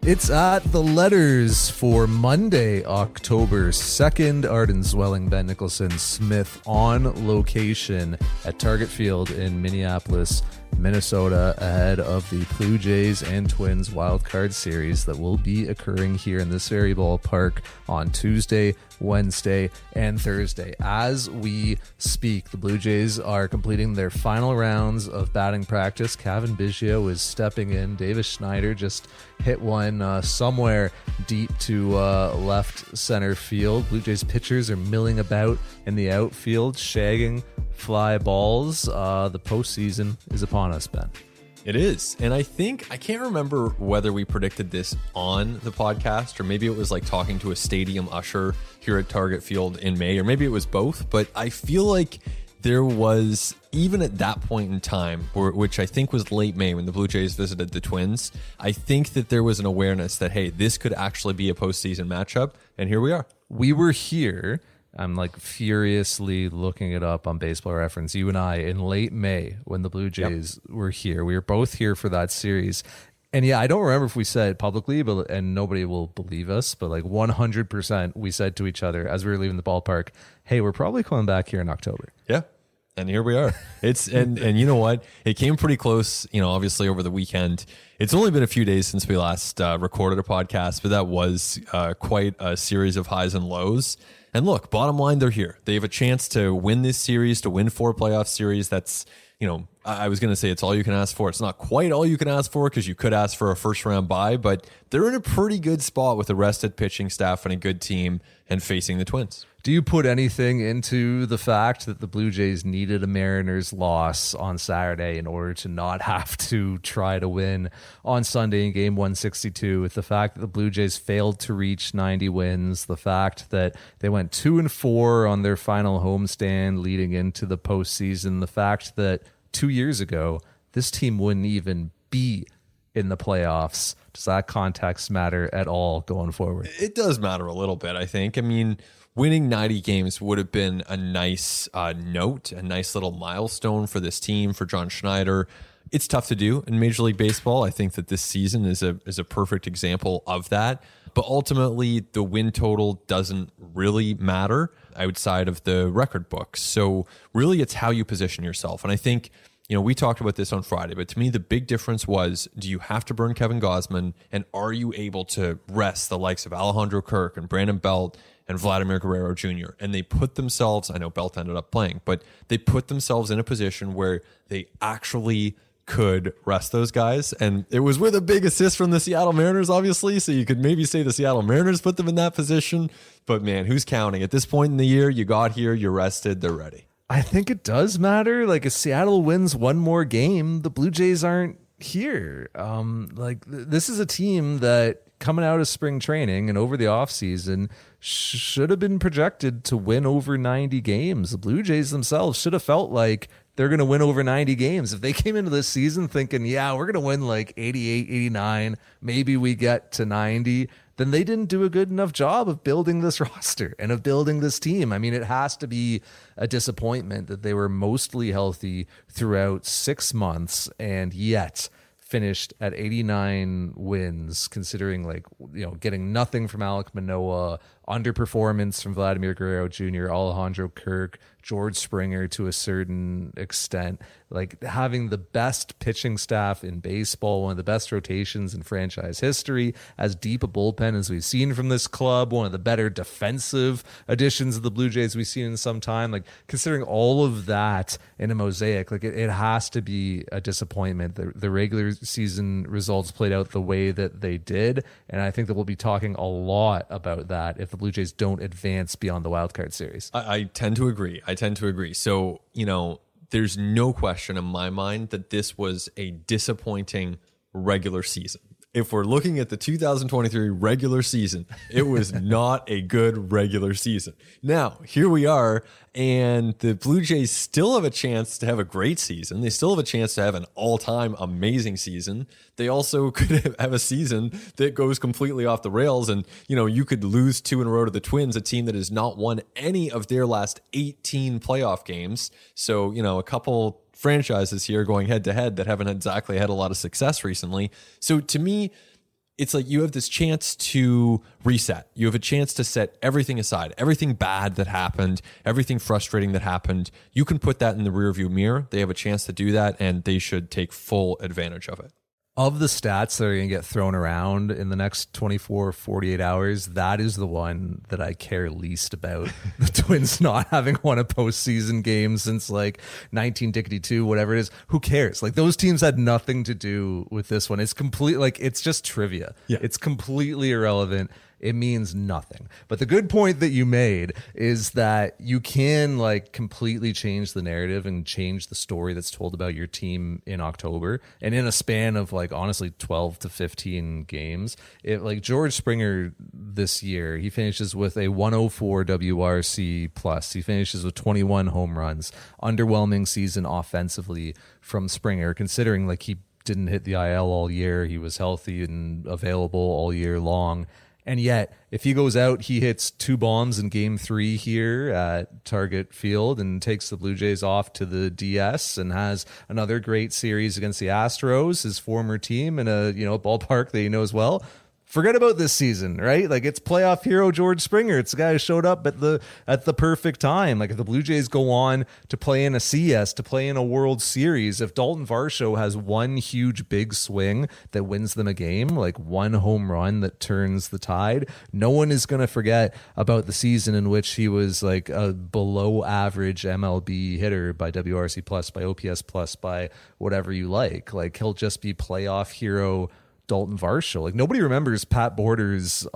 It's at the Letters for Monday, October 2nd. Arden Zwelling, Ben Nicholson Smith on location at Target Field in Minneapolis, Minnesota, ahead of the Blue Jays and Twins wildcard series that will be occurring here in this very ballpark on Tuesday, Wednesday, and Thursday. As we speak, the Blue Jays are completing their final rounds of batting practice. Cavan Biggio is stepping in. Davis Schneider just hit one somewhere deep to left center field. Blue Jays pitchers are milling about in the outfield, shagging fly balls. The postseason is upon us, Ben. It is. And I can't remember whether we predicted this on the podcast or maybe it was like talking to a stadium usher here at Target Field in May, or maybe it was both. But I feel like there was, even at that point in time, which I think was late May when the Blue Jays visited the Twins, I think that there was an awareness that, hey, this could actually be a postseason matchup. And here we are. We were here. I'm like furiously looking it up on Baseball Reference. You and I in late May when the Blue Jays were here. We were both here for that series. And yeah, I don't remember if we said it publicly, and nobody will believe us, but like 100% we said to each other as we were leaving the ballpark, hey, we're probably coming back here in October. Yeah. And here we are. It's and you know what? It came pretty close, obviously over the weekend. It's only been a few days since we last recorded a podcast, but that was quite a series of highs and lows. And look, bottom line, they're here. They have a chance to win this series, to win 4 playoff series. That's, I was going to say it's all you can ask for. It's not quite all you can ask for because you could ask for a first round bye, but they're in a pretty good spot with a rested pitching staff and a good team and facing the Twins. Do you put anything into the fact that the Blue Jays needed a Mariners loss on Saturday in order to not have to try to win on Sunday in game 162, with the fact that the Blue Jays failed to reach 90 wins, the fact that they went 2-4 on their final homestand leading into the postseason, the fact that 2 years ago, this team wouldn't even be in the playoffs? Does that context matter at all going forward? It does matter a little bit, I think. I mean, winning 90 games would have been a nice note, a nice little milestone for this team, for John Schneider. It's tough to do in Major League Baseball. I think that this season is a perfect example of that. But ultimately, the win total doesn't really matter outside of the record books. So really, it's how you position yourself. And I think, we talked about this on Friday, but to me, the big difference was, do you have to burn Kevin Gausman, and are you able to rest the likes of Alejandro Kirk and Brandon Belt and Vladimir Guerrero Jr.? And they put themselves, I know Belt ended up playing, but they put themselves in a position where they actually could rest those guys. And it was with a big assist from the Seattle Mariners, obviously. So you could maybe say the Seattle Mariners put them in that position. But man, who's counting? At this point in the year, you got here, you're rested, they're ready. I think it does matter. Like, if Seattle wins one more game, the Blue Jays aren't here. This is a team that coming out of spring training and over the offseason should have been projected to win over 90 games. The Blue Jays themselves should have felt like they're going to win over 90 games. If they came into this season thinking, yeah, we're going to win like 88, 89, maybe we get to 90, then they didn't do a good enough job of building this roster and of building this team. I mean, it has to be a disappointment that they were mostly healthy throughout 6 months and yet finished at 89 wins, considering getting nothing from Alek Manoah, underperformance from Vladimir Guerrero Jr., Alejandro Kirk, George Springer to a certain extent, like having the best pitching staff in baseball, one of the best rotations in franchise history, as deep a bullpen as we've seen from this club, one of the better defensive additions of the Blue Jays we've seen in some time. Like, considering all of that in a mosaic, like it has to be a disappointment. The regular season results played out the way that they did, and I think that we'll be talking a lot about that if the Blue Jays don't advance beyond the wildcard series. I tend to agree. So, there's no question in my mind that this was a disappointing regular season. If we're looking at the 2023 regular season, it was not a good regular season. Now, here we are, and the Blue Jays still have a chance to have a great season. They still have a chance to have an all-time amazing season. They also could have a season that goes completely off the rails, and you could lose 2 in a row to the Twins, a team that has not won any of their last 18 playoff games. So, a couple franchises here going head to head that haven't exactly had a lot of success recently. So to me, it's like you have this chance to reset. You have a chance to set everything aside, everything bad that happened, everything frustrating that happened. You can put that in the rearview mirror. They have a chance to do that, and they should take full advantage of it. Of the stats that are going to get thrown around in the next 24, 48 hours, that is the one that I care least about. The Twins not having won a postseason game since like 1952, whatever it is. Who cares? Like, those teams had nothing to do with this one. It's complete, like, it's just trivia. Yeah. It's completely irrelevant. It means nothing. But the good point that you made is that you can like completely change the narrative and change the story that's told about your team in October. And in a span of like honestly 12 to 15 games, it like George Springer this year, he finishes with a 104 WRC plus. He finishes with 21 home runs. Underwhelming season offensively from Springer, considering like he didn't hit the IL all year. He was healthy and available all year long. And yet, if he goes out, he hits 2 bombs in game 3 here at Target Field and takes the Blue Jays off to the DS and has another great series against the Astros, his former team, in a ballpark that he knows well. Forget about this season, right? Like, it's playoff hero George Springer. It's the guy who showed up at the perfect time. Like, if the Blue Jays go on to play in a CS, to play in a World Series, if Dalton Varsho has one huge big swing that wins them a game, like one home run that turns the tide, no one is going to forget about the season in which he was like a below average MLB hitter by WRC plus, by OPS plus, by whatever you like. Like, he'll just be playoff hero Dalton Varsho. Like, nobody remembers Pat Borders'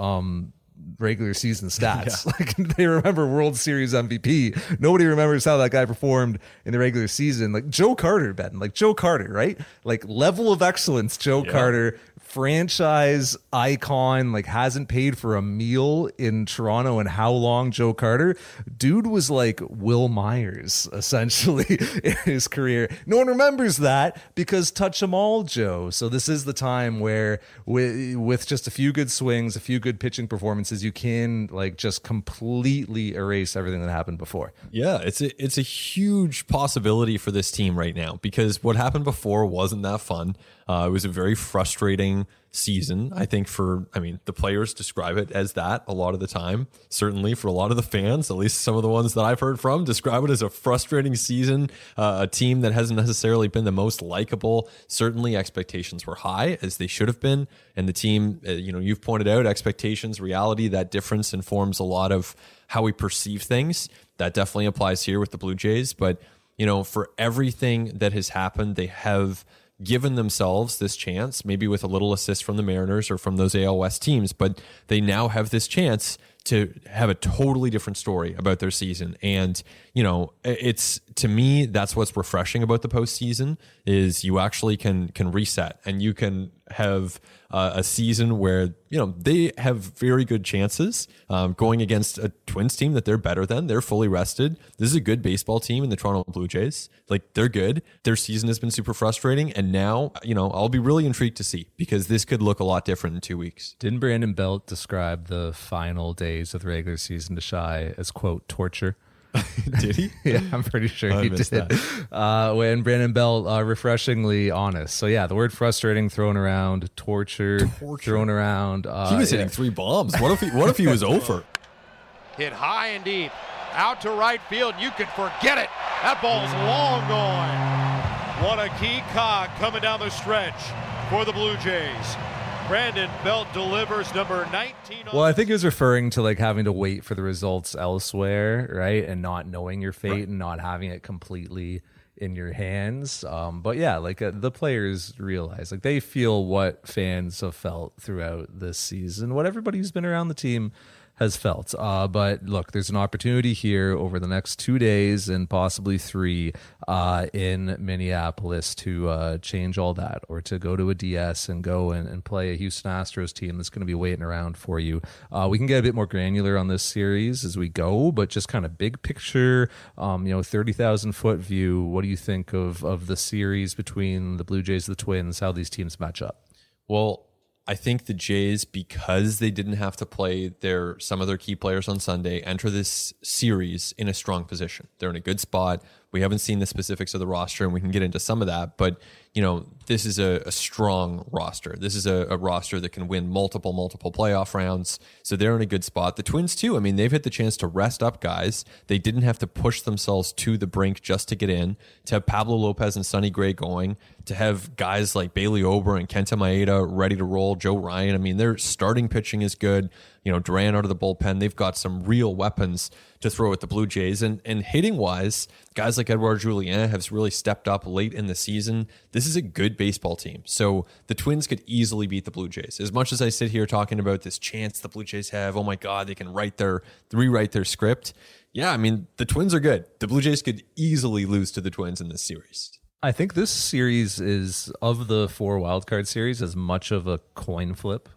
regular season stats. Yeah. Like, they remember World Series MVP. Nobody remembers how that guy performed in the regular season. Like Joe Carter, Ben. Like Joe Carter, right? Like, level of excellence, Joe Carter, franchise icon, like hasn't paid for a meal in Toronto in how long, Joe Carter? Dude was like Will Myers, essentially, in his career. No one remembers that because touch 'em all, Joe. So this is the time where with just a few good swings, a few good pitching performances, you can like just completely erase everything that happened before. Yeah, it's a huge possibility for this team right now because what happened before wasn't that fun. It was a very frustrating season, I think, the players describe it as that a lot of the time. Certainly for a lot of the fans, at least some of the ones that I've heard from, describe it as a frustrating season, a team that hasn't necessarily been the most likable. Certainly expectations were high, as they should have been. And the team, you've pointed out, expectations, reality, that difference informs a lot of how we perceive things. That definitely applies here with the Blue Jays. But, for everything that has happened, they have given themselves this chance, maybe with a little assist from the Mariners or from those AL West teams, but they now have this chance to have a totally different story about their season. And, it's, to me, that's what's refreshing about the postseason is you actually can reset and you can have a season where, they have very good chances going against a Twins team that they're better than. They're fully rested. This is a good baseball team in the Toronto Blue Jays. Like, they're good. Their season has been super frustrating. And now, I'll be really intrigued to see because this could look a lot different in 2 weeks. Didn't Brandon Belt describe the final days of the regular season to Shy as, quote, torture? Did he? Yeah, I'm pretty sure he did. When Brandon Belt, refreshingly honest. So yeah, the word frustrating thrown around, torture. Thrown around. He was hitting 3 bombs. What if he was over? Hit high and deep, out to right field. You can forget it. That ball's long gone. What a key cog coming down the stretch for the Blue Jays. Brandon Belt delivers number 19. Well, I think he was referring to like having to wait for the results elsewhere, right? And not knowing your fate and not having it completely in your hands. But yeah, like the players realize, like they feel what fans have felt throughout this season, what everybody who's been around the team has felt. But look, there's an opportunity here over the next 2 days and possibly 3 in Minneapolis to change all that, or to go to a DS and go and play a Houston Astros team that's going to be waiting around for you. We can get a bit more granular on this series as we go, but just kind of big picture, 30,000 foot view. What do you think of the series between the Blue Jays and the Twins, how these teams match up? Well, I think the Jays, because they didn't have to play some of their key players on Sunday, enter this series in a strong position. They're in a good spot. We haven't seen the specifics of the roster, and we can get into some of that. But, this is a strong roster. This is a roster that can win multiple playoff rounds. So they're in a good spot. The Twins, too. I mean, they've had the chance to rest up guys. They didn't have to push themselves to the brink just to get in, to have Pablo Lopez and Sonny Gray going, to have guys like Bailey Ober and Kenta Maeda ready to roll, Joe Ryan. I mean, their starting pitching is good. Duran out of the bullpen. They've got some real weapons to throw at the Blue Jays. And hitting-wise, guys like Edouard Julien have really stepped up late in the season. This is a good baseball team. So the Twins could easily beat the Blue Jays. As much as I sit here talking about this chance the Blue Jays have, oh my God, they can rewrite their script. Yeah, I mean, the Twins are good. The Blue Jays could easily lose to the Twins in this series. I think this series is, of the 4 wildcard series, as much of a coin flip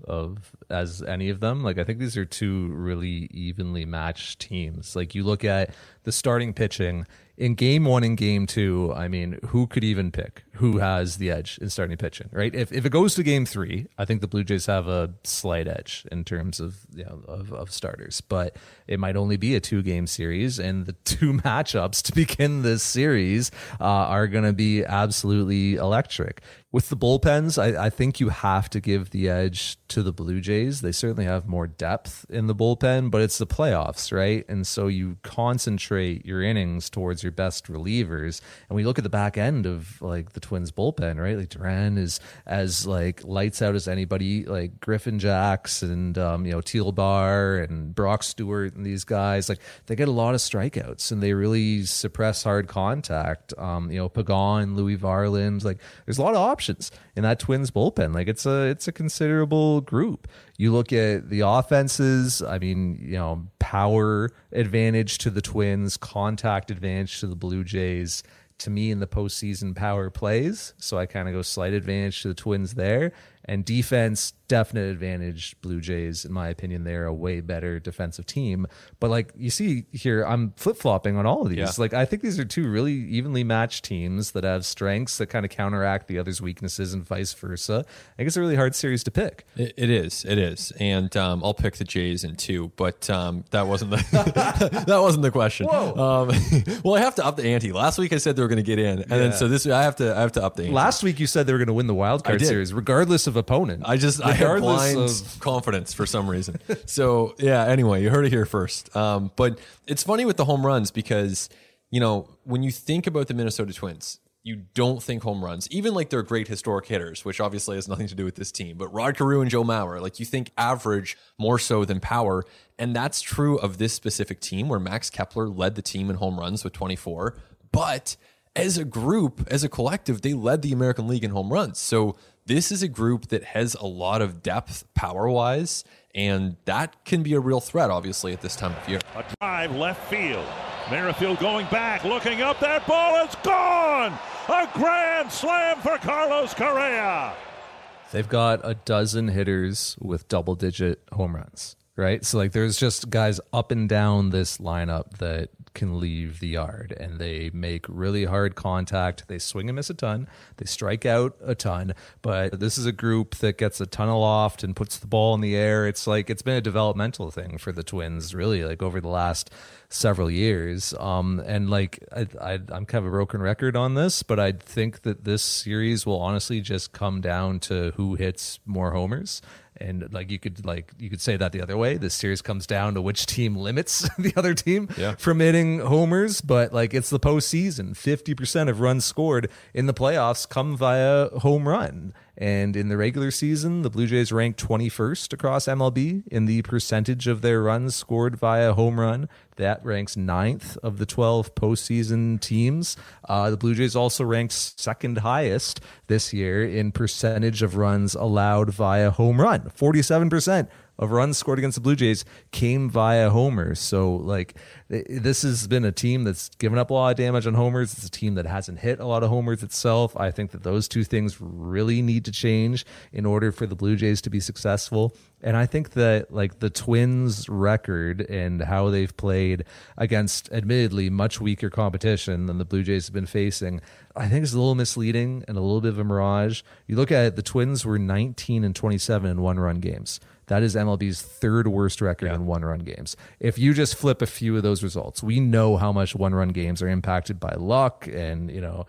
as any of them. Like, I think these are 2 really evenly matched teams. Like, you look at the starting pitching in game 1 and game 2. I mean, who could even pick who has the edge in starting pitching, right? If it goes to game 3, I think the Blue Jays have a slight edge in terms of of starters, but it might only be a 2-game series, and the 2 matchups to begin this series are going to be absolutely electric. With the bullpens, I think you have to give the edge to the Blue Jays. They certainly have more depth in the bullpen, but it's the playoffs, right? And so you concentrate your innings towards your best relievers. And we look at the back end of like the Twins bullpen, right? Like Duran is as like lights out as anybody, like Griffin Jacks and Teal Bar and Brock Stewart and these guys. Like they get a lot of strikeouts and they really suppress hard contact. Pagan, Louis Varland, like there's a lot of options in that Twins bullpen. Like it's a considerable group. You look at the offenses, I mean, power advantage to the Twins, contact advantage to the Blue Jays. To me, in the postseason, power plays. So I kind of go slight advantage to the Twins there. And defense, definite advantage, Blue Jays. In my opinion, they're a way better defensive team. But like you see here, I'm flip-flopping on all of these. Yeah. Like I think these are 2 really evenly matched teams that have strengths that kind of counteract the other's weaknesses and vice versa. I think it's a really hard series to pick. It is. And I'll pick the Jays in 2, but that wasn't the that wasn't the question. Whoa. Well, I have to up the ante. Last week I said they were going to get in, and then so this I have to up the ante. Last week you said they were going to win the wild card series, regardless of opponent. I had blind confidence for some reason. So yeah, anyway, you heard it here first. But it's funny with the home runs because, when you think about the Minnesota Twins, you don't think home runs, even like they're great historic hitters, which obviously has nothing to do with this team, but Rod Carew and Joe Mauer, like you think average more so than power. And that's true of this specific team where Max Kepler led the team in home runs with 24, but as a group, as a collective, they led the American League in home runs. So this is a group that has a lot of depth power-wise, and that can be a real threat, obviously, at this time of year. A drive left field. Merrifield going back, looking up. That ball is gone! A grand slam for Carlos Correa! They've got a dozen hitters with double-digit home runs, right? So, like, there's just guys up and down this lineup that can leave the yard, and they make really hard contact. They swing and miss a ton. They strike out a ton, but this is a group that gets a ton of loft and puts the ball in the air. It's like, it's been a developmental thing for the Twins, really, like over the last several years. And like, I'm kind of a broken record on this, but I think that this series will honestly just come down to who hits more homers. And you could say that the other way. This series comes down to which team limits the other team from hitting homers. But like, it's the postseason. 50% of runs scored in the playoffs come via home run. And in the regular season, the Blue Jays ranked 21st across MLB in the percentage of their runs scored via home run. That ranks 9th of the 12 postseason teams. The Blue Jays also ranked 2nd highest this year in percentage of runs allowed via home run. 47% of runs scored against the Blue Jays came via homers. So like, this has been a team that's given up a lot of damage on homers. It's a team that hasn't hit a lot of homers itself. I think that those 2 things really need to change in order for the Blue Jays to be successful. And I think that like the Twins' record and how they've played against admittedly much weaker competition than the Blue Jays have been facing, I think it's a little misleading and a little bit of a mirage. You look at it, the Twins were 19 and 27 in 1-run games. That is MLB's third worst record in one-run games. If you just flip a few of those results, we know how much one-run games are impacted by luck and,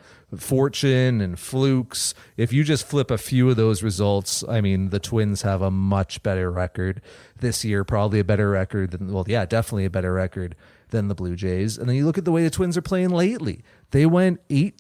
fortune and flukes. If you just flip a few of those results, I mean, the Twins have a much better record this year, probably a better record than, definitely a better record than the Blue Jays. And then you look at the way the Twins are playing lately. They went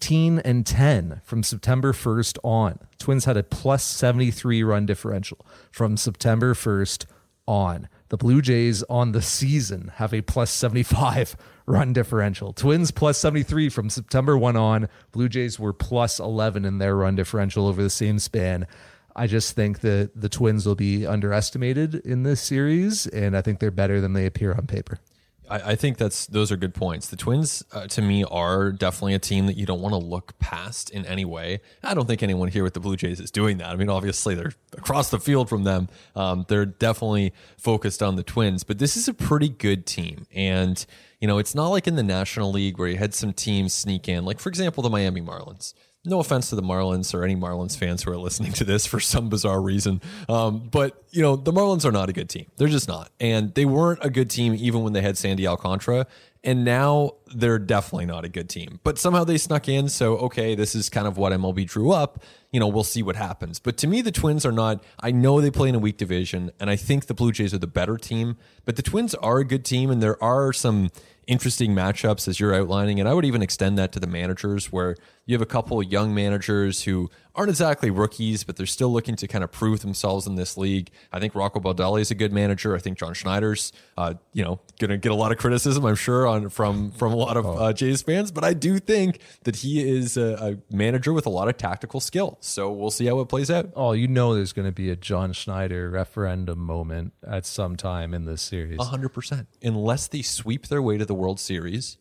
18-10 from September 1st on. Twins had a plus 73 run differential from September 1st on. The Blue Jays on the season have a plus 75 run differential. Twins plus 73 from September 1 on. Blue Jays were plus 11 in their run differential over the same span. I just think that the Twins will be underestimated in this series, and I think they're better than they appear on paper. I think those are good points. The Twins, to me, are definitely a team that you don't want to look past in any way. I don't think anyone here with the Blue Jays is doing that. I mean, obviously, they're across the field from them. They're definitely focused on the Twins, but this is a pretty good team. And, it's not like in the National League where you had some teams sneak in, like, for example, the Miami Marlins. No offense to the Marlins or any Marlins fans who are listening to this for some bizarre reason. But, the Marlins are not a good team. They're just not. And they weren't a good team even when they had Sandy Alcantara. And now they're definitely not a good team. But somehow they snuck in. So, okay, this is kind of what MLB drew up. We'll see what happens. But to me, the Twins are not. I know they play in a weak division, and I think the Blue Jays are the better team. But the Twins are a good team, and there are some interesting matchups as you're outlining. And I would even extend that to the managers, where you have a couple of young managers who aren't exactly rookies, but they're still looking to kind of prove themselves in this league. I think Rocco Baldelli is a good manager. I think John Schneider's, going to get a lot of criticism, I'm sure, from a lot of Jays fans. But I do think that he is a manager with a lot of tactical skill. So we'll see how it plays out. Oh, there's going to be a John Schneider referendum moment at some time in this series. 100%. Unless they sweep their way to the World Series,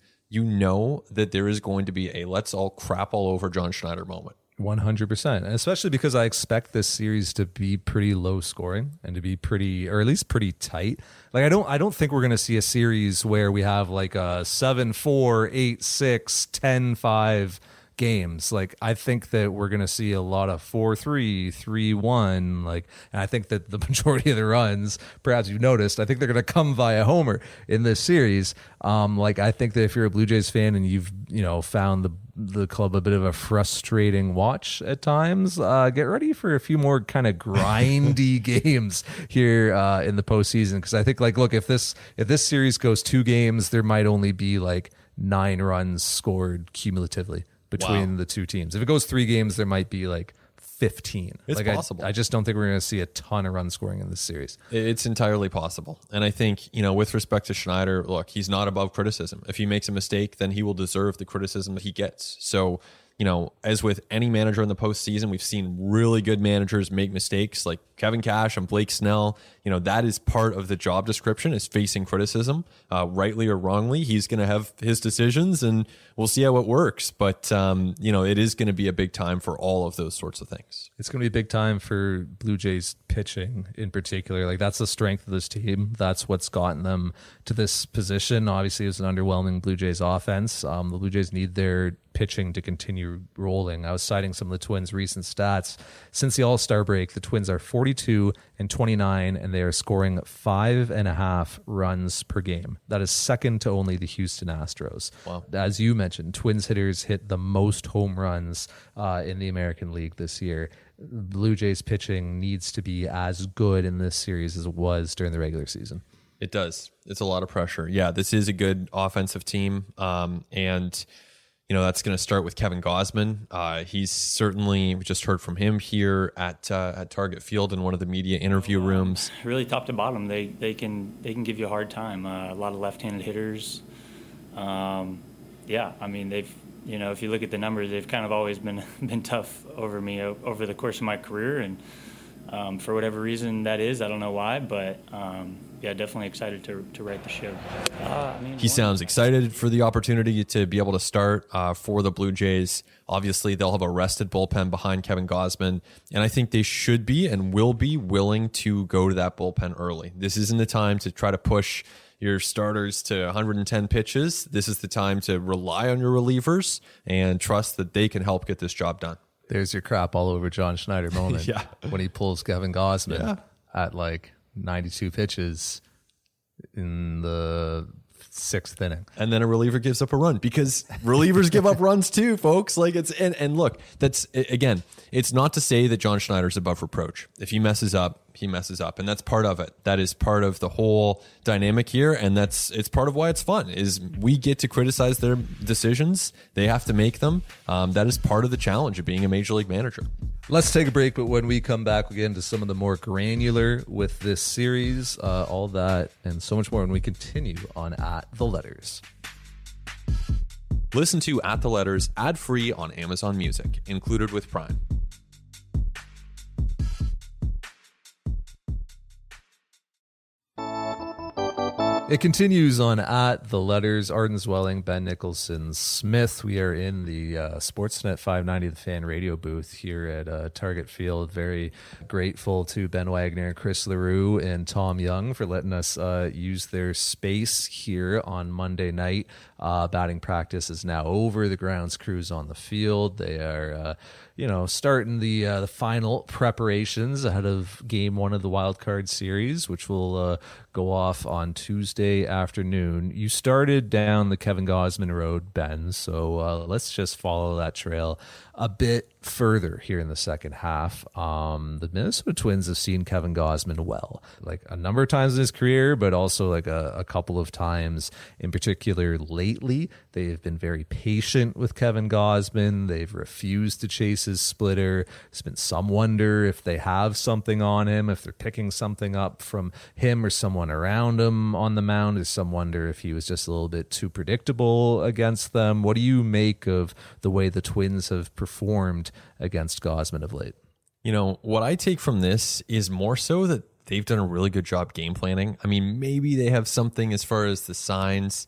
that there is going to be a let's all crap all over John Schneider moment. 100%, and especially because I expect this series to be pretty low scoring and to be pretty, or at least pretty tight. Like I don't think we're going to see a series where we have like a 7-4, 8-6, 10-5 games. Like I think that we're going to see a lot of 4-3, 3-1. Like, and I think that the majority of the runs, perhaps you've noticed, I think they're going to come via homer in this series. I think that if you're a Blue Jays fan and you've found the club a bit of a frustrating watch at times, get ready for a few more kind of grindy games here in the postseason. Because I think look, if this series goes 2 games, there might only be 9 runs scored cumulatively between the two teams. If it goes 3 games, there might be 15. It's possible. I just don't think we're going to see a ton of run scoring in this series. It's entirely possible. And I think, with respect to Schneider, look, he's not above criticism. If he makes a mistake, then he will deserve the criticism that he gets. So, as with any manager in the postseason, we've seen really good managers make mistakes like Kevin Cash and Blake Snell. That is part of the job description, is facing criticism, rightly or wrongly. He's going to have his decisions and we'll see how it works. But, it is going to be a big time for all of those sorts of things. It's going to be a big time for Blue Jays pitching in particular. That's the strength of this team. That's what's gotten them to this position. Obviously, it's an underwhelming Blue Jays offense. The Blue Jays need their pitching to continue rolling. I was citing some of the Twins' recent stats. Since the All-Star break, the Twins are 42-29, and they are scoring 5.5 runs per game. That is second to only the Houston Astros. Wow. As you mentioned, Twins hitters hit the most home runs in the American League this year. Blue Jays pitching needs to be as good in this series as it was during the regular season. It does. It's a lot of pressure. Yeah, this is a good offensive team. And that's going to start with Kevin Gausman. He's certainly, we just heard from him here at Target Field in one of the media interview rooms. Really top to bottom, they can give you a hard time. A lot of left-handed hitters. They've, if you look at the numbers, they've kind of always been tough over me over the course of my career, and for whatever reason that is, I don't know why, but definitely excited to write the show. He sounds excited for the opportunity to be able to start for the Blue Jays. Obviously, they'll have a rested bullpen behind Kevin Gausman, and I think they should be and will be willing to go to that bullpen early. This isn't the time to try to push your starters to 110 pitches. This is the time to rely on your relievers and trust that they can help get this job done. There's your crap all over John Schneider moment. Yeah. When he pulls Kevin Gausman at 92 pitches in the 6th inning. And then a reliever gives up a run, because relievers give up runs too, folks. Like and look, that's, again, it's not to say that John Schneider's above reproach. If he messes up, he messes up, and that's part of it. That is part of the whole dynamic here, and it's part of why it's fun, is we get to criticize their decisions. They have to make them. That is part of the challenge of being a major league manager. Let's take a break, but when we come back, we'll get into some of the more granular with this series, all that and so much more when we continue on At the Letters. Listen to At the Letters ad-free on Amazon Music, included with Prime. It continues on At the Letters. Arden Zwelling, Ben Nicholson Smith. We are in the Sportsnet 590 The Fan radio booth here at Target Field. Very grateful to Ben Wagner, Chris LaRue, and Tom Young for letting us use their space here on Monday night. Batting practice is now over. The grounds crew's on the field. They are starting the final preparations ahead of Game 1 of the Wild Card Series, which will go off on Tuesday afternoon. You started down the Kevin Gausman road, Ben, so let's just follow that trail a bit further here in the second half. The Minnesota Twins have seen Kevin Gausman well, like a number of times in his career, but also like a couple of times in particular lately. They've been very patient with Kevin Gausman. They've refused to chase his splitter. There's been some wonder if they have something on him, if they're picking something up from him or someone around him on the mound. There's some wonder if he was just a little bit too predictable against them. What do you make of the way the Twins have performed against Gausman of late? What I take from this is more so that they've done a really good job game planning. I mean, maybe they have something as far as the signs.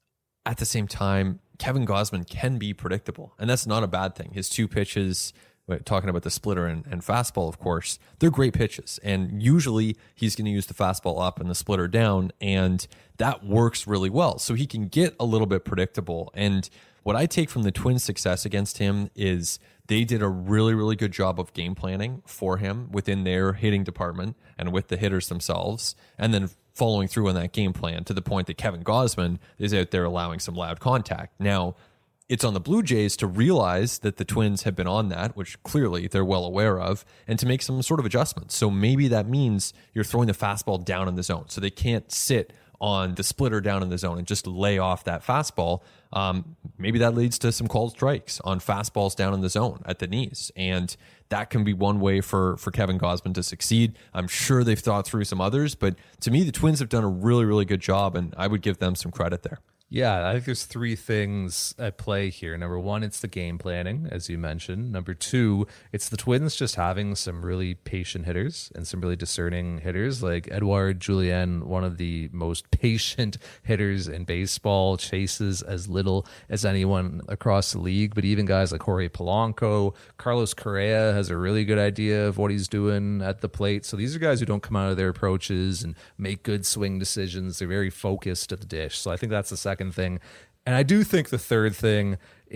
At the same time, Kevin Gausman can be predictable, and that's not a bad thing. His two pitches, talking about the splitter and fastball, of course, they're great pitches, and usually he's going to use the fastball up and the splitter down, and that works really well. So he can get a little bit predictable. And what I take from the Twins' success against him is they did a really, really good job of game planning for him within their hitting department and with the hitters themselves, and then following through on that game plan to the point that Kevin Gausman is out there allowing some loud contact. Now, it's on the Blue Jays to realize that the Twins have been on that, which clearly they're well aware of, and to make some sort of adjustments. So maybe that means you're throwing the fastball down in the zone, so they can't sit on the splitter down in the zone and just lay off that fastball. Maybe that leads to some called strikes on fastballs down in the zone at the knees. And that can be one way for Kevin Gausman to succeed. I'm sure they've thought through some others, but to me, the Twins have done a really, really good job, and I would give them some credit there. Yeah, I think there's three things at play here. Number one, it's the game planning, as you mentioned. Number two, it's the Twins just having some really patient hitters and some really discerning hitters, like Edouard Julien, one of the most patient hitters in baseball, chases as little as anyone across the league. But even guys like Jorge Polanco, Carlos Correa has a really good idea of what he's doing at the plate. So these are guys who don't come out of their approaches and make good swing decisions. They're very focused at the dish. So I think that's the second thing. And I do think the third thing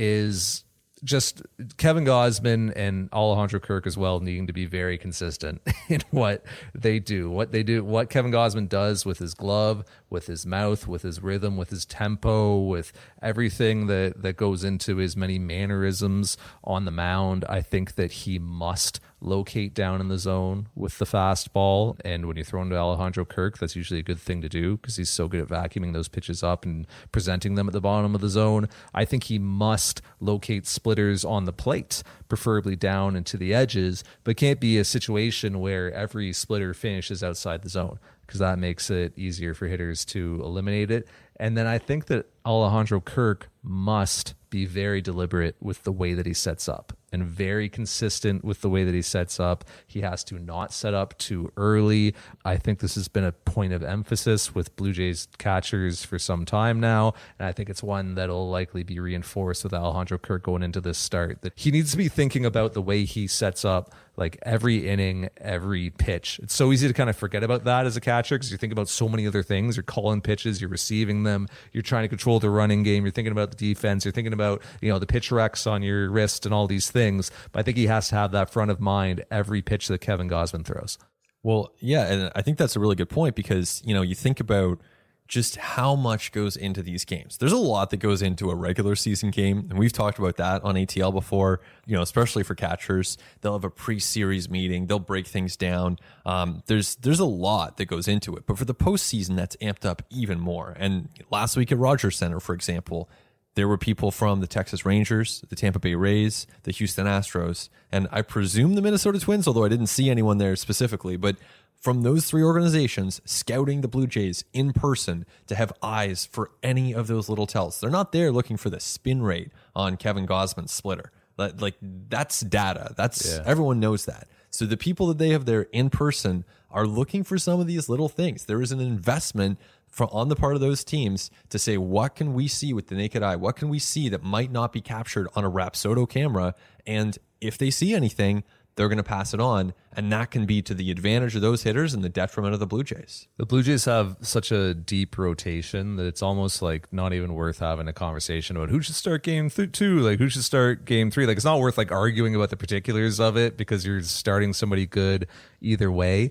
is just Kevin Gausman and Alejandro Kirk as well needing to be very consistent in what they do. What Kevin Gausman does with his glove, with his mouth, with his rhythm, with his tempo, with everything that goes into his many mannerisms on the mound. I think that he must locate down in the zone with the fastball. And when you throw into Alejandro Kirk, that's usually a good thing to do because he's so good at vacuuming those pitches up and presenting them at the bottom of the zone. I think he must locate splitters on the plate, preferably down into the edges, but can't be a situation where every splitter finishes outside the zone because that makes it easier for hitters to eliminate it. And then I think that Alejandro Kirk must be very deliberate with the way that he sets up and very consistent with the way that he sets up. He has to not set up too early. I think this has been a point of emphasis with Blue Jays catchers for some time now, and I think it's one that'll likely be reinforced with Alejandro Kirk going into this start, that he needs to be thinking about the way he sets up like every inning, every pitch. It's so easy to kind of forget about that as a catcher because you think about so many other things. You're calling pitches, you're receiving them, you're trying to control the running game, you're thinking about the defense, you're thinking about, the pitch recs on your wrist and all these things. But I think he has to have that front of mind every pitch that Kevin Gausman throws. Well, yeah, and I think that's a really good point because, you think about just how much goes into these games. There's a lot that goes into a regular season game, and we've talked about that on ATL before, especially for catchers. They'll have a pre-series meeting. They'll break things down. There's a lot that goes into it. But for the postseason, that's amped up even more. And last week at Rogers Center, for example, there were people from the Texas Rangers, the Tampa Bay Rays, the Houston Astros, and I presume the Minnesota Twins, although I didn't see anyone there specifically. But from those three organizations scouting the Blue Jays in person to have eyes for any of those little tells. They're not there looking for the spin rate on Kevin Gausman's splitter. Like that's data. Everyone knows that. So the people that they have there in person are looking for some of these little things. There is an investment on the part of those teams to say, what can we see with the naked eye? What can we see that might not be captured on a Rapsodo camera? And if they see anything, they're going to pass it on, and that can be to the advantage of those hitters and the detriment of the Blue Jays. The Blue Jays have such a deep rotation that it's almost like not even worth having a conversation about who should start game 2, like who should start game 3. Like it's not worth like arguing about the particulars of it because you're starting somebody good either way.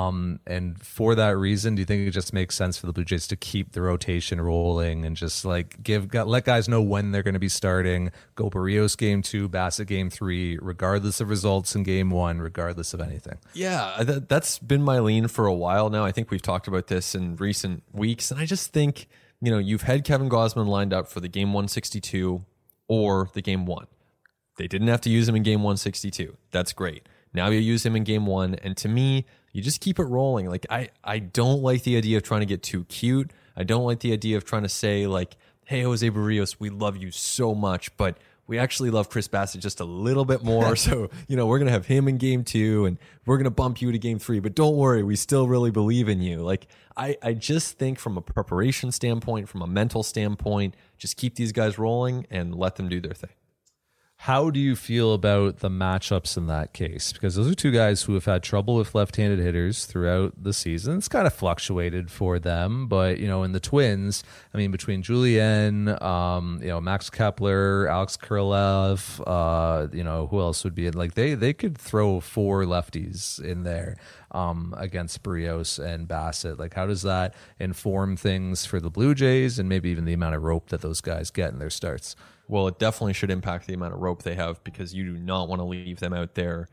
And for that reason, do you think it just makes sense for the Blue Jays to keep the rotation rolling and just like let guys know when they're going to be starting? Go Berríos game 2, Bassitt game 3, regardless of results in game 1, regardless of anything. Yeah, that's been my lean for a while now. I think we've talked about this in recent weeks, and I just think you've had Kevin Gausman lined up for the game 162 or the game 1. They didn't have to use him in game 162. That's great. Now you use him in game 1, and to me, you just keep it rolling. Like I don't like the idea of trying to get too cute. I don't like the idea of trying to say like, hey, Jose Berríos, we love you so much, but we actually love Chris Bassitt just a little bit more. So, we're going to have him in game 2 and we're going to bump you to game 3, but don't worry, we still really believe in you. Like I just think from a preparation standpoint, from a mental standpoint, just keep these guys rolling and let them do their thing. How do you feel about the matchups in that case? Because those are two guys who have had trouble with left-handed hitters throughout the season. It's kind of fluctuated for them, but in the Twins, I mean, between Julien, Max Kepler, Alex Kirilloff, who else would be in? Like they could throw 4 lefties in there against Berríos and Bassitt. Like, how does that inform things for the Blue Jays and maybe even the amount of rope that those guys get in their starts? Well, it definitely should impact the amount of rope they have because you do not want to leave them out there,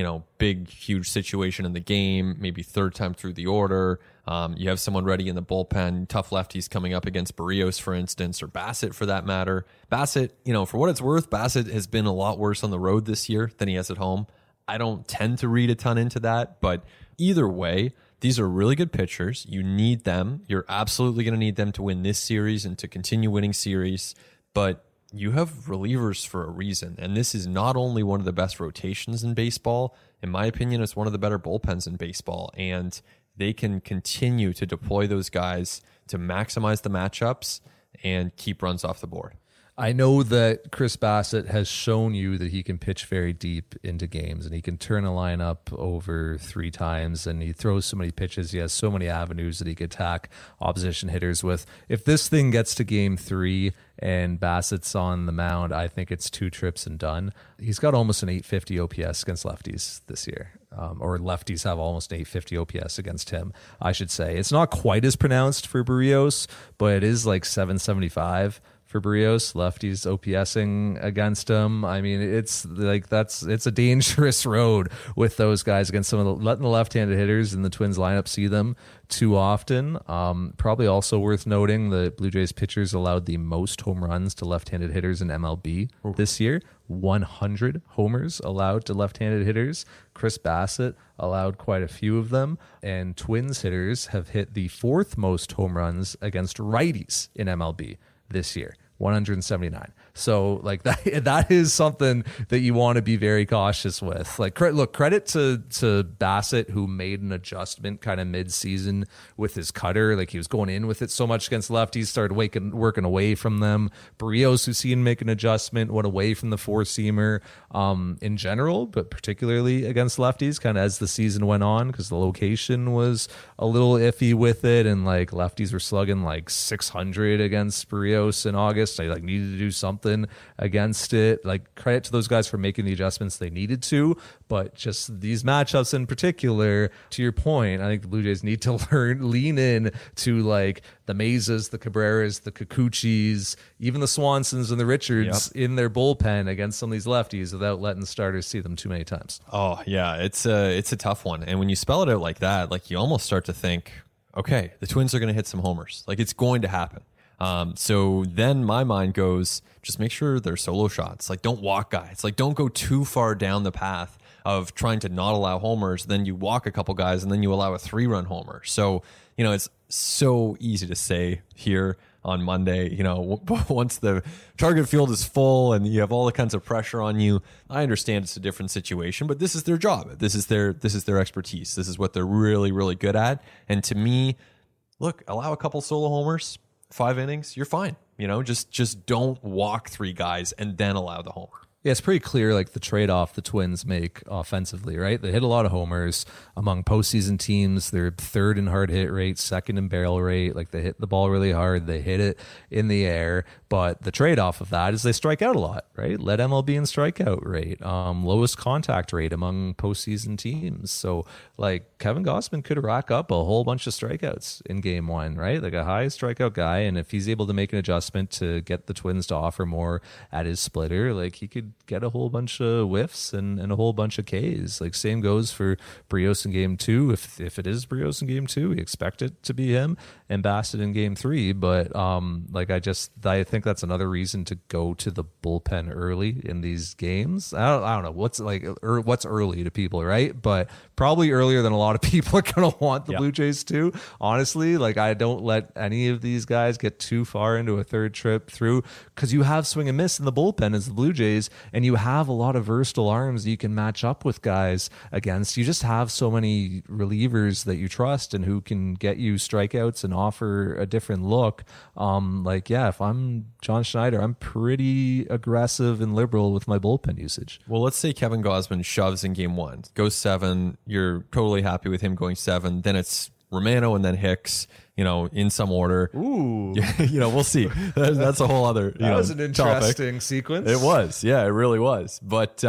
big, huge situation in the game, maybe third time through the order. You have someone ready in the bullpen, tough lefties coming up against Berríos, for instance, or Bassitt for that matter. Bassitt, for what it's worth, Bassitt has been a lot worse on the road this year than he has at home. I don't tend to read a ton into that, but either way, these are really good pitchers. You need them. You're absolutely going to need them to win this series and to continue winning series, but you have relievers for a reason, and this is not only one of the best rotations in baseball. In my opinion, it's one of the better bullpens in baseball, and they can continue to deploy those guys to maximize the matchups and keep runs off the board. I know that Chris Bassitt has shown you that he can pitch very deep into games and he can turn a lineup over 3 times and he throws so many pitches. He has so many avenues that he could attack opposition hitters with. If this thing gets to game 3 and Bassitt's on the mound, I think it's 2 trips and done. He's got almost an 850 OPS against lefties this year. Or lefties have almost an 850 OPS against him, I should say. It's not quite as pronounced for Berríos, but it is like 775 for Berríos, lefties OPSing against him. I mean, it's like it's a dangerous road with those guys against some of letting the left-handed hitters in the Twins lineup see them too often. Probably also worth noting the Blue Jays pitchers allowed the most home runs to left-handed hitters in MLB this year. 100 homers allowed to left-handed hitters. Chris Bassitt allowed quite a few of them, and Twins hitters have hit the 4th most home runs against righties in MLB this year, 179. So like that is something that you want to be very cautious with. Like, look, credit to Bassitt, who made an adjustment kind of mid-season with his cutter. Like, he was going in with it so much against lefties, started working away from them. Berríos, who's seen make an adjustment, went away from the 4-seamer in general, but particularly against lefties kind of as the season went on, because the location was a little iffy with it, and like lefties were slugging like 600 against Berríos in August. They like needed to do something something against it. Like, credit to those guys for making the adjustments they needed to, but just these matchups in particular, to your point, I think the Blue Jays need to lean in to like the Mesas, the Cabreras, the Kikuchis, even the Swansons and the Richards in their bullpen against some of these lefties without letting starters see them too many times. Oh yeah, it's a tough one. And when you spell it out like that, like you almost start to think, okay, the Twins are going to hit some homers. Like it's going to happen. So then my mind goes, just make sure they're solo shots. Like don't walk guys. Like don't go too far down the path of trying to not allow homers. Then you walk a couple guys and then you allow a 3-run homer. So, you know, it's so easy to say here on Monday, you know, once the target field is full and you have all the kinds of pressure on you. I understand it's a different situation, but this is their job. This is their expertise. This is what they're really, really good at. And to me, look, allow a couple solo homers, 5 innings, you're fine. You know, just don't walk 3 guys and then allow the homer. Yeah, it's pretty clear, like the trade-off the Twins make offensively, right? They hit a lot of homers among postseason teams. They're 3rd in hard hit rate, 2nd in barrel rate. Like they hit the ball really hard. They hit it in the air. But the trade-off of that is they strike out a lot, right? Led MLB in strikeout rate, lowest contact rate among postseason teams. So like Kevin Gausman could rack up a whole bunch of strikeouts in game 1, right? Like a high strikeout guy. And if he's able to make an adjustment to get the Twins to offer more at his splitter, like he could get a whole bunch of whiffs and a whole bunch of Ks. Like same goes for Brios in game 2. If it is Brios in game 2, we expect it to be him, and Bassett in game 3. But I think that's another reason to go to the bullpen early in these games. I don't know what's early to people, right? But probably earlier than a lot of people are going to want the Blue Jays to. Honestly, like I don't let any of these guys get too far into a third trip through, because you have swing and miss in the bullpen as the Blue Jays, and you have a lot of versatile arms that you can match up with guys against. You just have so many relievers that you trust and who can get you strikeouts and offer a different look. If I'm John Schneider, I'm pretty aggressive and liberal with my bullpen usage. Well, let's say Kevin Gausman shoves in game 1, goes 7. You're totally happy with him going 7. Then it's Romano and then Hicks, you know, in some order. Ooh. You know, we'll see. That's a whole other that was an interesting sequence. It was. Yeah, it really was. But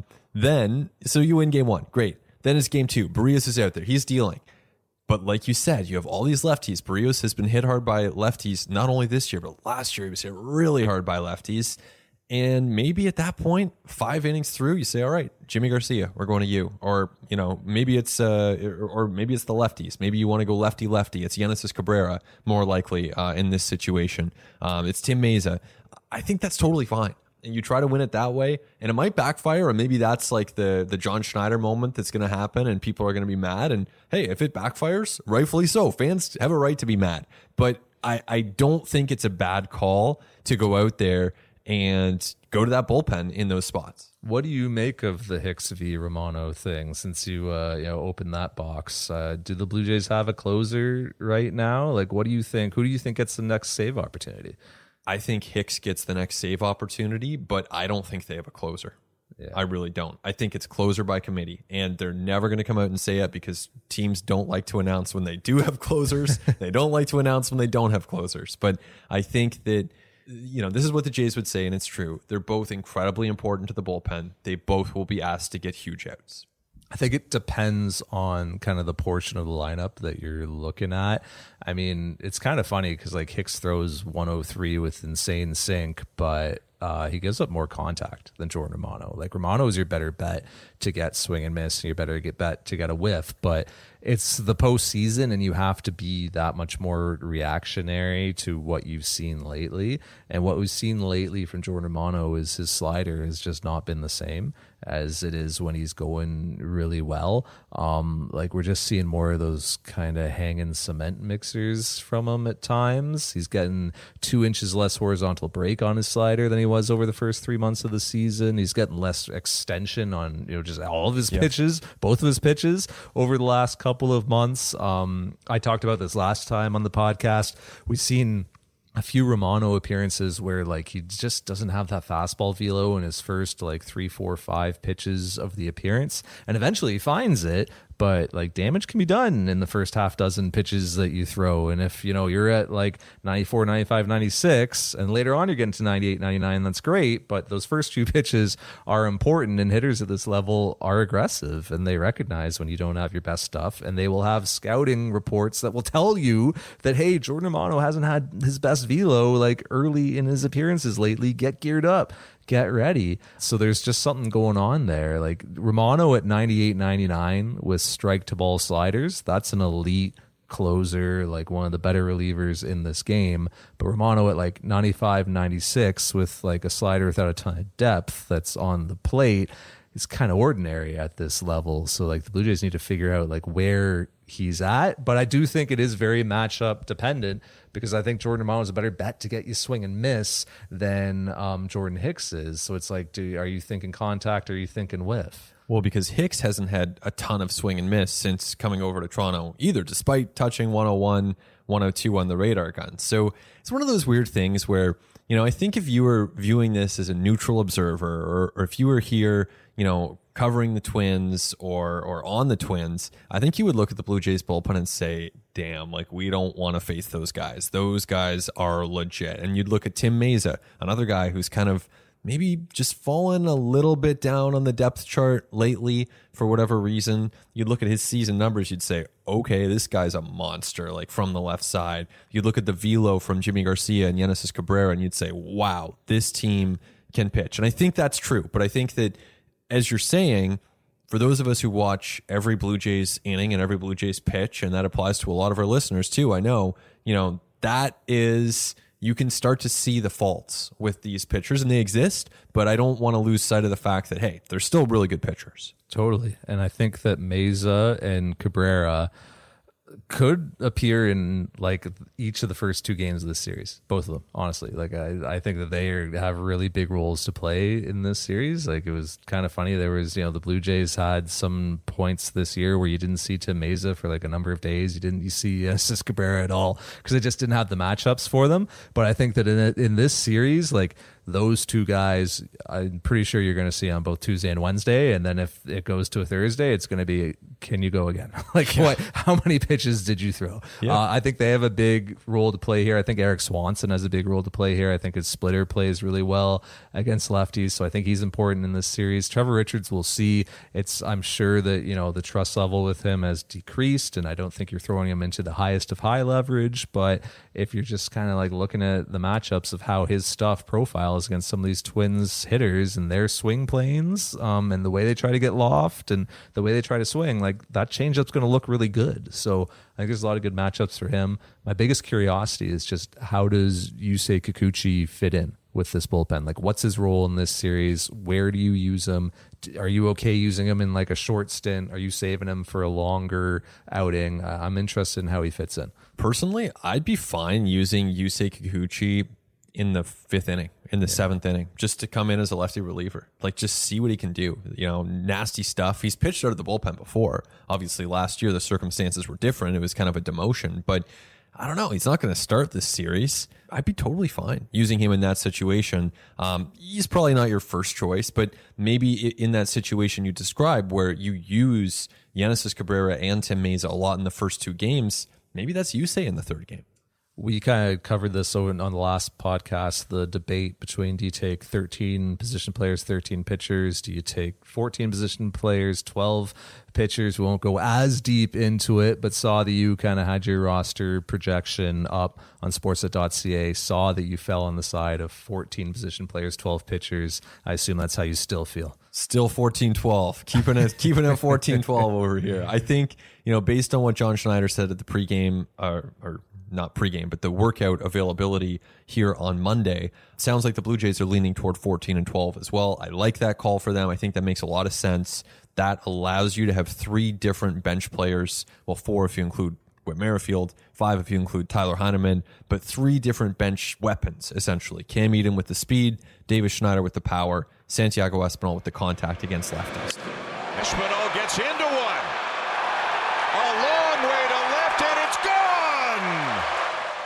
then, so you win game 1. Great. Then it's game 2. Barrios is out there. He's dealing. But like you said, you have all these lefties. Barrios has been hit hard by lefties, not only this year, but last year he was hit really hard by lefties. And maybe at that point, 5 innings through, you say, all right, Jimmy Garcia, we're going to you. Or, you know, maybe it's or maybe it's the lefties. Maybe you want to go lefty-lefty. It's Genesis Cabrera, more likely in this situation. It's Tim Meza. I think that's totally fine. And you try to win it that way, and it might backfire, or maybe that's like the John Schneider moment that's going to happen, and people are going to be mad. And hey, if it backfires, rightfully so. Fans have a right to be mad. But I don't think it's a bad call to go out there and go to that bullpen in those spots. What do you make of the Hicks v. Romano thing since you opened that box? Do the Blue Jays have a closer right now? Like, what do you think? Who do you think gets the next save opportunity? I think Hicks gets the next save opportunity, but I don't think they have a closer. Yeah. I really don't. I think it's closer by committee, and they're never going to come out and say it because teams don't like to announce when they do have closers. They don't like to announce when they don't have closers. But I think that, you know, this is what the Jays would say, and it's true. They're both incredibly important to the bullpen. They both will be asked to get huge outs. I think it depends on kind of the portion of the lineup that you're looking at. I mean, it's kind of funny because like Hicks throws 103 with insane sink, but he gives up more contact than Jordan Romano. Like Romano is your better bet to get swing and miss, and you're better bet to get a whiff, but it's the postseason and you have to be that much more reactionary to what you've seen lately. And what we've seen lately from Jordan Romano is his slider has just not been the same as it is when he's going really well. Like we're just seeing more of those kind of hanging cement mixers from him at times. He's getting 2 inches less horizontal break on his slider than he was over the first 3 months of the season. He's getting less extension on, you know, just all of his pitches, both of his pitches over the last couple of months. I talked about this last time on the podcast. We've seen a few Romano appearances where like he just doesn't have that fastball velo in his first like 3, 4, 5 pitches of the appearance, and eventually he finds it, but like damage can be done in the first half dozen pitches that you throw. And if, you're at like 94, 95, 96, and later on you're getting to 98, 99, that's great. But those first few pitches are important, and hitters at this level are aggressive, and they recognize when you don't have your best stuff, and they will have scouting reports that will tell you that, hey, Jordan Romano hasn't had his best velo like early in his appearances lately. Get geared up. Get ready. So there's just something going on there. Like Romano at 98, 99 with strike to ball sliders, that's an elite closer, like one of the better relievers in this game. But Romano at like 95, 96 with like a slider without a ton of depth that's on the plate is kind of ordinary at this level. So like the Blue Jays need to figure out like where he's at. But I do think it is very matchup dependent, because I think Jordan Romano is a better bet to get you swing and miss than Jordan Hicks is. So it's like, are you thinking contact or are you thinking whiff? Well, because Hicks hasn't had a ton of swing and miss since coming over to Toronto either, despite touching 101, 102 on the radar gun. So it's one of those weird things where, I think if you were viewing this as a neutral observer, or if you were here, covering the Twins or on the Twins, I think you would look at the Blue Jays bullpen and say, damn, like we don't want to face those guys. Those guys are legit. And you'd look at Tim Meza, another guy who's kind of maybe just fallen a little bit down on the depth chart lately for whatever reason. You'd look at his season numbers, you'd say, okay, this guy's a monster, like from the left side. You'd look at the velo from Jimmy Garcia and Genesis Cabrera, and you'd say, wow, this team can pitch. And I think that's true. But I think that, as you're saying, for those of us who watch every Blue Jays inning and every Blue Jays pitch, and that applies to a lot of our listeners too, I know, that is, you can start to see the faults with these pitchers, and they exist, but I don't want to lose sight of the fact that, hey, they're still really good pitchers. Totally. And I think that Meza and Cabrera could appear in like each of the first two games of this series, both of them, honestly. Like I think that they have really big roles to play in this series. Like it was kind of funny, there was the Blue Jays had some points this year where you didn't see Tim Meza for like a number of days. You see Genesis Cabrera at all, because they just didn't have the matchups for them. But I think that in this series, like those two guys, I'm pretty sure you're going to see on both Tuesday and Wednesday. And then if it goes to a Thursday, it's going to be, can you go again? How many pitches did you throw? Yeah. I think they have a big role to play here. I think Eric Swanson has a big role to play here. I think his splitter plays really well against lefties. So I think he's important in this series. Trevor Richards, we'll see. I'm sure that, the trust level with him has decreased, and I don't think you're throwing him into the highest of high leverage. But if you're just kind of like looking at the matchups of how his stuff profiles against some of these Twins hitters and their swing planes, and the way they try to get loft and the way they try to swing, like that changeup's going to look really good. So I think there's a lot of good matchups for him. My biggest curiosity is just, how does Yusei Kikuchi fit in with this bullpen? Like, what's his role in this series? Where do you use him? Are you okay using him in like a short stint? Are you saving him for a longer outing? I'm interested in how he fits in. Personally, I'd be fine using Yusei Kikuchi in the fifth inning, in the seventh inning, just to come in as a lefty reliever. Like, just see what he can do. Nasty stuff. He's pitched out of the bullpen before. Obviously, last year the circumstances were different. It was kind of a demotion, but I don't know. He's not going to start this series. I'd be totally fine using him in that situation. He's probably not your first choice, but maybe in that situation you described where you use Genesis Cabrera and Tim Meza a lot in the first two games, maybe that's Yusei in the third game. We kind of covered this on the last podcast, the debate between, do you take 13 position players, 13 pitchers? Do you take 14 position players, 12 pitchers? We won't go as deep into it, but saw that you kind of had your roster projection up on sportsnet.ca, saw that you fell on the side of 14 position players, 12 pitchers. I assume that's how you still feel. Still 14-12, keeping it 14-12 over here. I think, based on what John Schneider said at the pregame, or not pregame, but the workout availability here on Monday, sounds like the Blue Jays are leaning toward 14-12 as well. I like that call for them. I think that makes a lot of sense. That allows you to have three different bench players. Well, four if you include Whit Merrifield, five if you include Tyler Heineman, but three different bench weapons, essentially. Cam Eden with the speed, Davis Schneider with the power, Santiago Espinal with the contact against lefties. Espinal gets into one. A long way to left, and it's gone!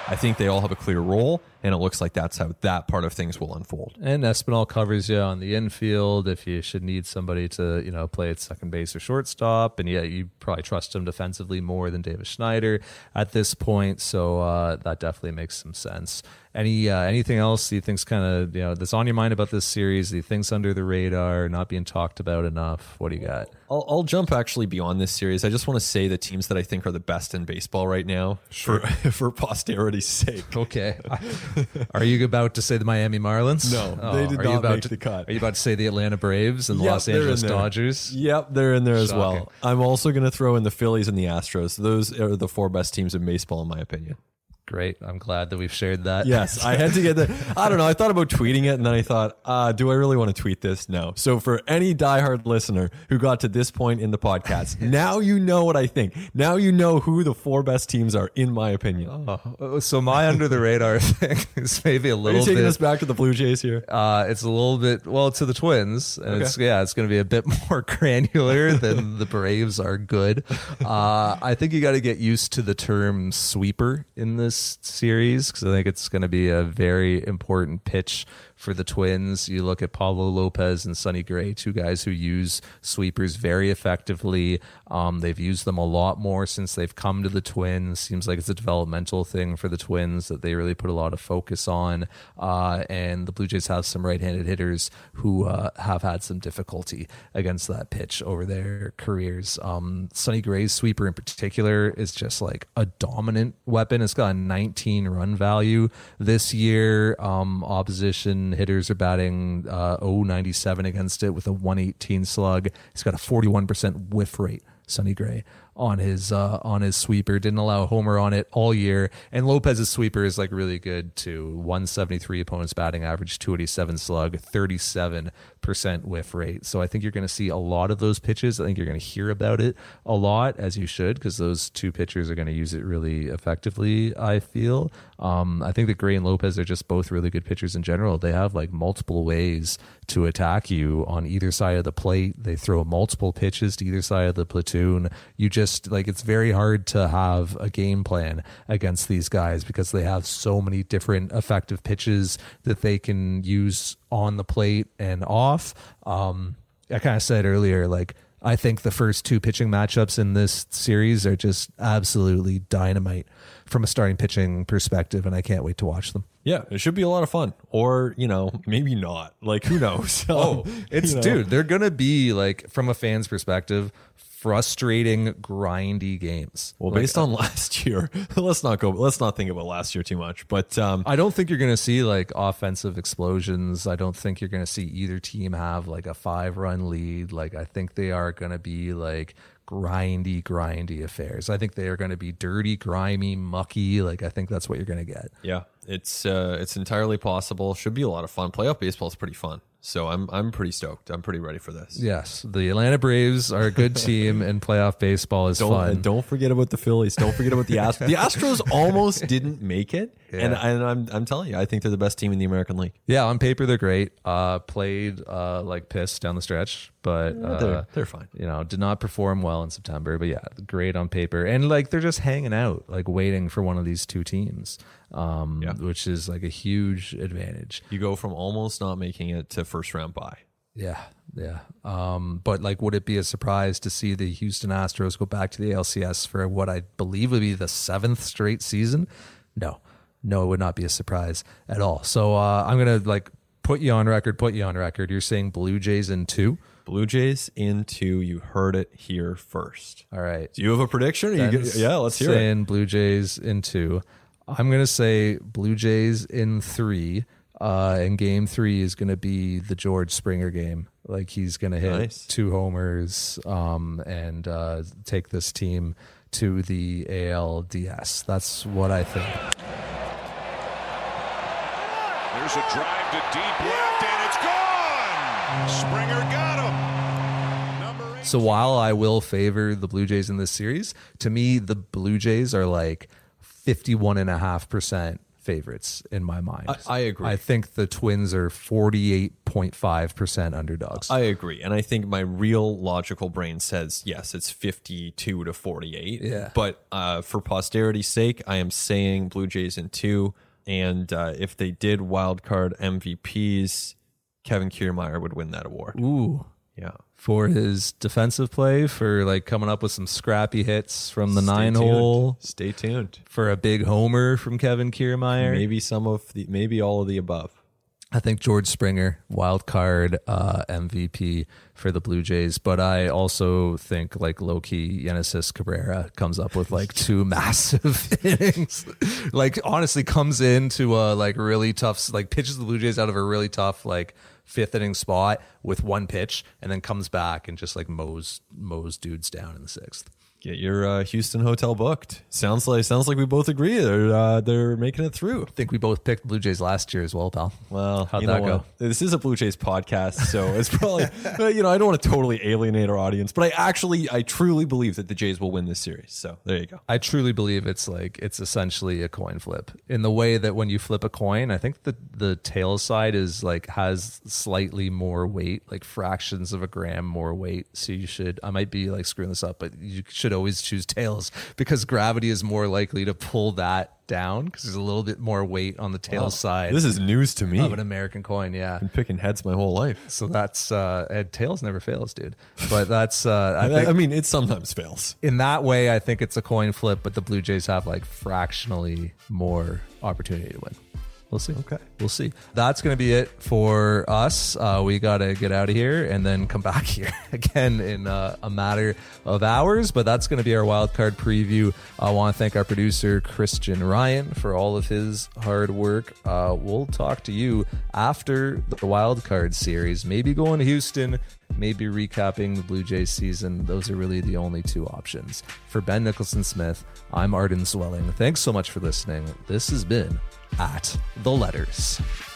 I think they all have a clear role, and it looks like that's how that part of things will unfold. And Espinal covers you on the infield if you should need somebody to, play at second base or shortstop. And yeah, you probably trust him defensively more than Davis Schneider at this point. So that definitely makes some sense. Anything else you think's kind of, that's on your mind about this series? You think's under the radar, not being talked about enough? What do you got? I'll jump actually beyond this series. I just want to say the teams that I think are the best in baseball right now for posterity's sake. Okay. Are you about to say the Miami Marlins? No, they did not make the cut. Are you about to say the Atlanta Braves and the Los Angeles Dodgers? Yep, they're in there as well. I'm also going to throw in the Phillies and the Astros. Those are the 4 best teams in baseball, in my opinion. Great. I'm glad that we've shared that. Yes, I had to get that. I don't know. I thought about tweeting it, and then I thought, do I really want to tweet this? No. So for any diehard listener who got to this point in the podcast, now you know what I think. Now you know who the 4 best teams are, in my opinion. So my under the radar thing is maybe a little bit. Are you taking us back to the Blue Jays here? It's a little bit, to the Twins. And it's going to be a bit more granular than the Braves are good. I think you got to get used to the term sweeper in this series, because I think it's going to be a very important pitch for the Twins. You look at Pablo Lopez and Sonny Gray, 2 guys who use sweepers very effectively. They've used them a lot more since they've come to the Twins. Seems like it's a developmental thing for the Twins that they really put a lot of focus on. And the Blue Jays have some right-handed hitters who have had some difficulty against that pitch over their careers. Sonny Gray's sweeper in particular is just like a dominant weapon. It's got a 19 run value this year. Opposition hitters are batting .097 against it with a 118 slug. He's got a 41% whiff rate, Sonny Gray, on his sweeper. Didn't allow a homer on it all year. And Lopez's sweeper is like really good too. 173 opponents batting average, 287 slug, 37% whiff rate. So I think you're going to see a lot of those pitches. I think you're going to hear about it a lot, as you should, because those 2 pitchers are going to use it really effectively, I feel. I think that Gray and Lopez are just both really good pitchers in general. They have like multiple ways to attack you on either side of the plate. They throw multiple pitches to either side of the platoon. You just it's very hard to have a game plan against these guys because they have so many different effective pitches that they can use on the plate and off. I kind of said earlier, I think the first 2 pitching matchups in this series are just absolutely dynamite from a starting pitching perspective, and I can't wait to watch them. Yeah, it should be a lot of fun. Or, maybe not. Who knows? Dude, they're going to be, from a fan's perspective, frustrating, grindy games. Well, based on last year, let's not think about last year too much. But I don't think you're going to see offensive explosions. I don't think you're going to see either team have a 5-run lead. I think they are going to be grindy affairs. I think they are going to be dirty, grimy, mucky. I think that's what you're going to get. Yeah, it's entirely possible. Should be a lot of fun. Playoff baseball is pretty fun. So I'm pretty stoked. I'm pretty ready for this. Yes, the Atlanta Braves are a good team, and playoff baseball is fun. Don't forget about the Phillies. Don't forget about the Astros. The Astros almost didn't make it, and I'm telling you, I think they're the best team in the American League. Yeah, on paper they're great. Played like piss down the stretch, but they're fine. Did not perform well in September, but yeah, great on paper, and they're just hanging out, waiting for one of these 2 teams. Which is a huge advantage. You go from almost not making it to first round bye. Yeah. But would it be a surprise to see the Houston Astros go back to the ALCS for what I believe would be the 7th straight season? No, it would not be a surprise at all. So I'm gonna put you on record. You're saying Blue Jays in 2. Blue Jays in 2. You heard it here first. All right. Do you have a prediction? Let's hear it. Saying Blue Jays in 2. I'm going to say Blue Jays in 3, and game 3 is going to be the George Springer game. He's going to hit 2 homers and take this team to the ALDS. That's what I think. There's a drive to deep left, and it's gone! Springer got him! So while I will favor the Blue Jays in this series, to me, the Blue Jays are 51.5% favorites in my mind. I agree. I think the Twins are 48.5% underdogs. I agree. And I think my real logical brain says, yes, it's 52 to 48. Yeah. But for posterity's sake, I am saying Blue Jays in 2. And if they did wild card MVPs, Kevin Kiermaier would win that award. Ooh. Yeah. For his defensive play, for like coming up with some scrappy hits from the Stay 9-hole. Stay tuned. For a big homer from Kevin Kiermaier. Maybe all of the above. I think George Springer, wild card MVP for the Blue Jays. But I also think like low-key Genesis Cabrera comes up with like 2 massive innings. Like honestly comes into a like really tough, like pitches the Blue Jays out of a really tough like 5th inning spot with 1 pitch and then comes back and just like mows dudes down in the 6th. Get your Houston hotel booked. Sounds like we both agree they're making it through. I think we both picked Blue Jays last year as well, pal. Well, how'd you that know go? what? This is a Blue Jays podcast, so it's probably I don't want to totally alienate our audience, but I truly believe that the Jays will win this series. So there you go. I truly believe it's essentially a coin flip in the way that when you flip a coin, I think the tail side is like has slightly more weight, like fractions of a gram more weight. So I might be like screwing this up, but you should always choose tails because gravity is more likely to pull that down because there's a little bit more weight on the tail side. This is news to me. Of an American coin, yeah. I've been picking heads my whole life. So that's tails never fails, dude. But that's I mean, it sometimes fails. In that way, I think it's a coin flip, but the Blue Jays have like fractionally more opportunity to win. We'll see. Okay. We'll see. That's going to be it for us. We got to get out of here and then come back here again in a matter of hours. But that's going to be our wild card preview. I want to thank our producer, Christian Ryan, for all of his hard work. We'll talk to you after the wild card series, maybe going to Houston, maybe recapping the Blue Jays season. Those are really the only 2 options. For Ben Nicholson-Smith, I'm Arden Zwelling. Thanks so much for listening. This has been At the Letters.